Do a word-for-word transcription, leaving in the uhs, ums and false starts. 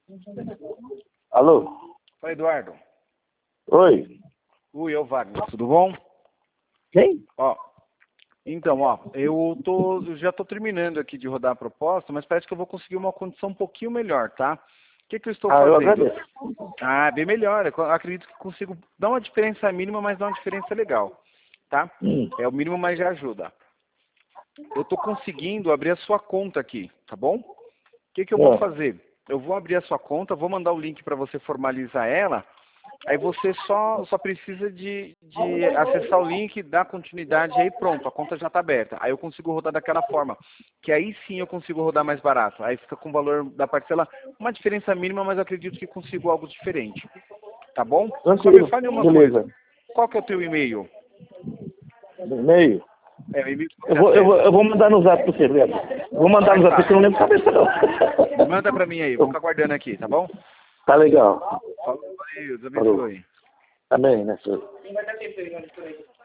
Alô? Oi, Eduardo. Oi. Oi, é o Wagner, tudo bom? Quem? Ó, então, ó, eu tô, eu já tô terminando aqui de rodar a proposta, mas parece que eu vou conseguir uma condição um pouquinho melhor, tá? O que que eu estou Ah, eu fazendo? agradeço. Ah, bem melhor. Eu acredito que consigo dar uma diferença mínima, mas dar uma diferença legal, tá? Hum. É o mínimo, mas já ajuda. Eu tô conseguindo abrir a sua conta aqui, tá bom? O que que eu vou É. fazer? Eu vou abrir a sua conta, vou mandar o link para você formalizar ela. Aí você só, só precisa de, de acessar o link, dar continuidade, aí pronto, a conta já está aberta. Aí eu consigo rodar daquela forma, que aí sim eu consigo rodar mais barato. Aí fica com o valor da parcela uma diferença mínima, mas eu acredito que consigo algo diferente. Tá bom? Só me Tranquilo. fale uma Beleza. coisa. Qual que é o teu e-mail? E-mail? É, o e-mail que Eu você vou, eu, vou, acessa. eu vou mandar no zap pra você, Leandro. Vou mandar no Mais zap porque eu não fácil. lembro de cabeça, não. Manda para mim aí, vou ficar guardando aqui, tá bom? Tá legal. Falou, valeu, Deus Falou. abençoe. Amém, né, senhor?